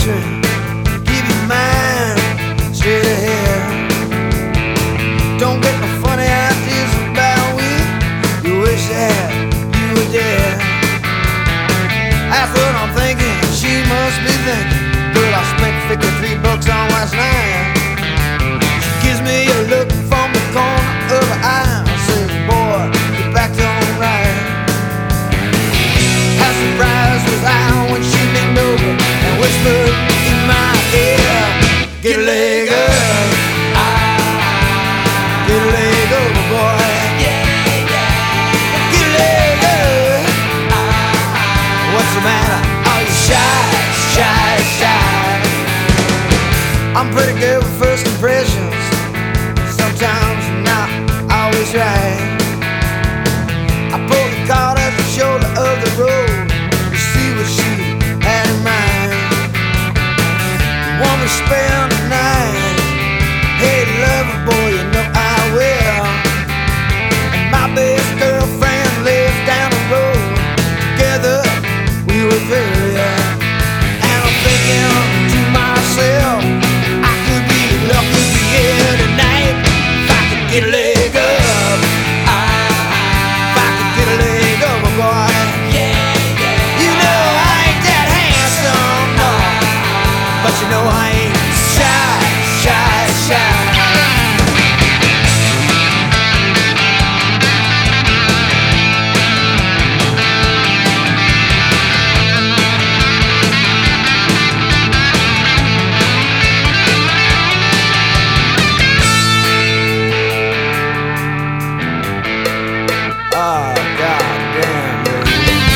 me, give you mine straight ahead. Don't get no funny ideas about me. You wish that you were dead. That's what I'm thinking, she must be thinking. Girl, I spent $53 on last night. She gives me a look from the corner of her eye. Says, boy, you're back to alright. How surprised was I when she leaned over and whispered in my ear, get a leg up, get a leg over, boy. Get a leg up. What's the matter? Are you shy, shy, shy? I'm pretty good with first impressions. Sometimes not always right. I pulled the cart at the shoulder of the road to see what she had in mind. You want me to spend the night? Hey, lover boy, you know I will. And my best girlfriend lives down the road. Together we were there, yeah. And I'm thinking to myself, I could be lucky to be here tonight if I could get a leg up. If I could get a leg up, boy. You know I ain't that handsome, no, but you know I ain't shy, shy, shy. Oh, goddamn, baby.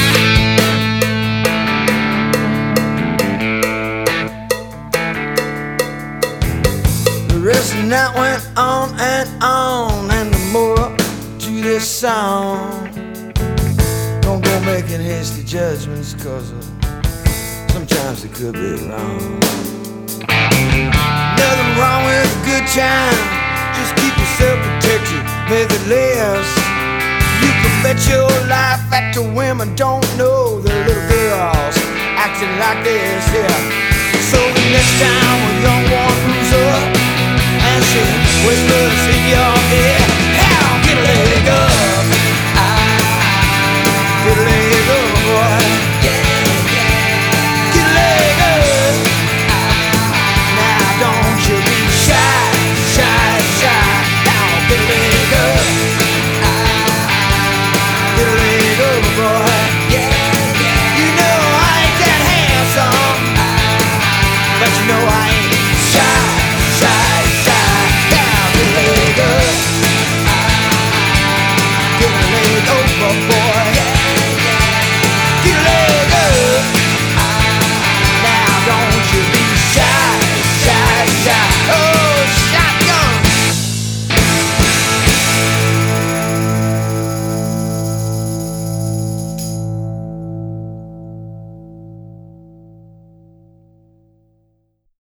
The rest of the night went on, and the moral to this song. Don't go making hasty judgments, cause sometimes it could be wrong. Nothing wrong with a good time, just keep yourself protected, make it last. You can bet your life that the women don't know the little girls acting like this, yeah. So the next time a young one moves up and she whispers in your ear, how get a leg up, get a leg up, boy. Get a leg up. Now don't you be shy, shy, shy. Now get a leg up. Get a leg over, boy. You know I ain't that handsome, but you know I ain't shy, shy, shy. Now get a leg up. Get a leg over, boy.